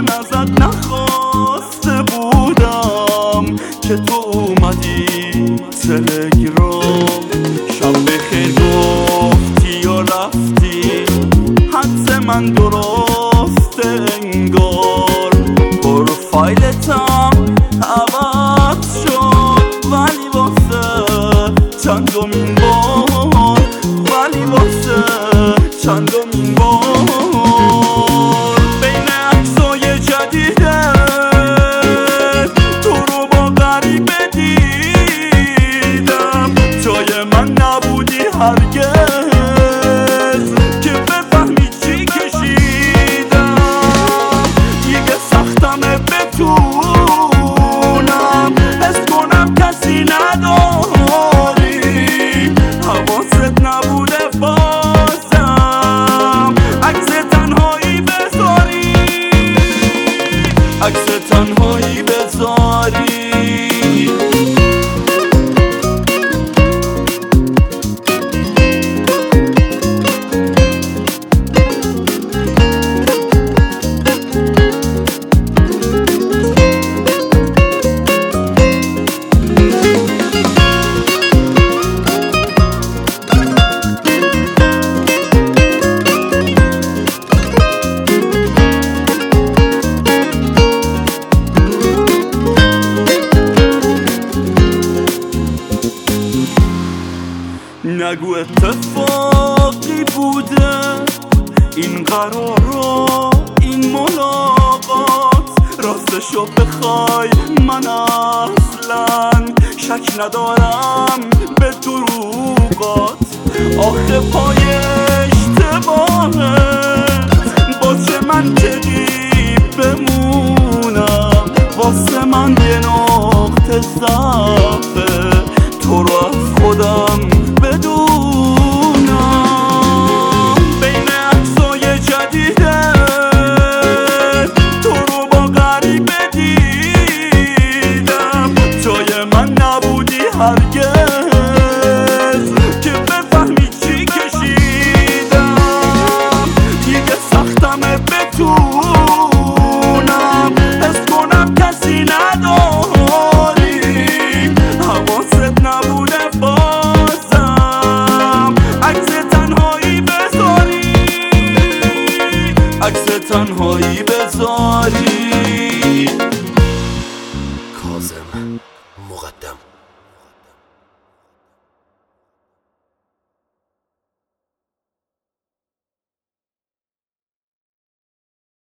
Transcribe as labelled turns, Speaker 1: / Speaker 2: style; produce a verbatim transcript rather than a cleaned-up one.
Speaker 1: من ازت نخواسته بودم که تو اومدی تلگرام. شب بخیر گفتی یا رفتی، حدس من درسته انگار. پروفایلتم عوض شد ولی واسه چندمین بار، ولی واسه چندمین بار. بین عکسای جدیدت تو رو با غریبه دیدم، جای من نبودی هرگز که بفهمی چی کشیدم. دیگه سختمه بتونم حس کنم کسی نداری، حواست نبوده بازم عکس تنهایی بذاری، عکس تنهایی بذاری. نگو اتفاقی بوده این قرارا، این ملاقات. راستشو بخوای من اصلا شک ندارم به دروغات. آخه پای اشتباهت باشه من چقی بمونم، واسه من یه نقطه ضعفه تو رو از خودم بدونم. بین عکسای جدیدت تو رو با غریبه دیدم، جای من نبودی هرگز که بفهمی چی کشیدم. دیگه سختمه بتونم حس کنم کسی نداری، حواست نبوده عکس تنهایی بذاری.